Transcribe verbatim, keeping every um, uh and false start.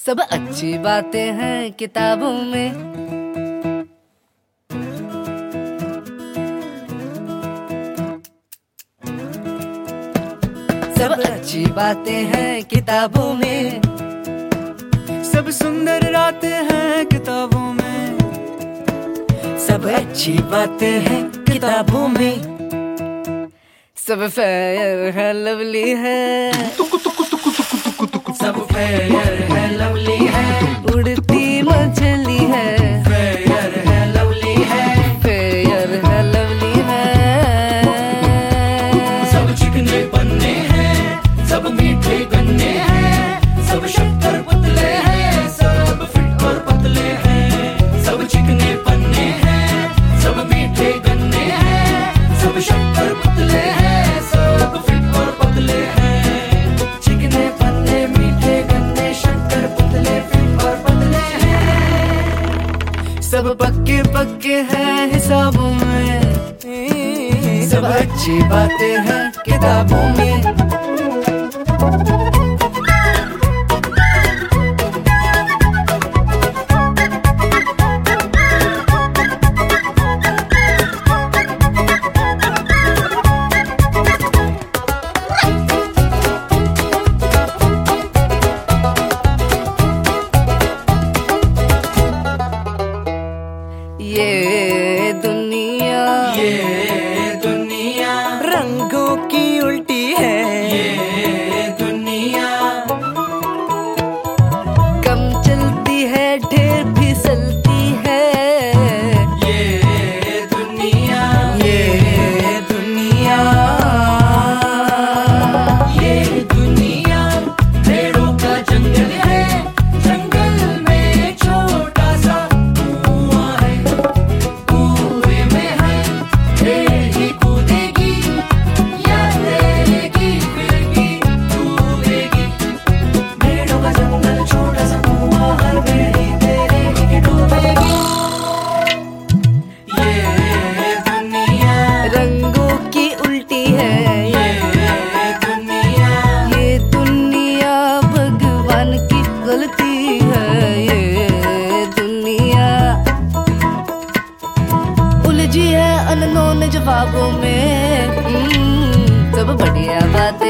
सब अच्छी बातें हैं किताबों में। सब अच्छी बातें हैं किताबों में। सब सुंदर रातें हैं किताबों में। सब अच्छी बातें हैं किताबों में। सब फेयर है लवली है। सब फेयर है लवली है। उड़ती मछली है। फेयर है लवली है। फेयर है लवली है। सब चिकने पन्ने हैं, सब मीठे गन्ने हैं, सब शक्कर पतले हैं, सब फिट और पतले हैं। सब चिकने पन्ने हैं, सब मीठे गन्ने हैं, सब शक्कर पतले हैं, सब फिट और पतले हैं। चिकने पन्ने, मीठे गन्ने, शक्कर पतले, फिट और पतले हैं। सब पक्के पक्के हैं हिसाबों में। सब अच्छी बातें हैं किताबों में। ये दुनिया ये दुनिया रंगों की उल्टी है। ये दुनिया कम चलती है, ढेर फिसलती है। ये दुनिया ये दुनिया ये दुनिया पेड़ों का जंगल है। जंगल में छोटा सा कुआं है। कुएं में है भेड़ ही कूदेगी या तैरेगी फिरेगी डूबेगी। भेड़ों का जंगल छोटा सा कुआं, हर भेड़ ही तैरेगी कि डूबेगी। ये दुनिया रंगों की उल्टी है। ये दुनिया ये दुनिया भगवान की गलती है। ये दुनिया उलझी है अननोन जवाबों में। हम्म, सब बढ़िया बातें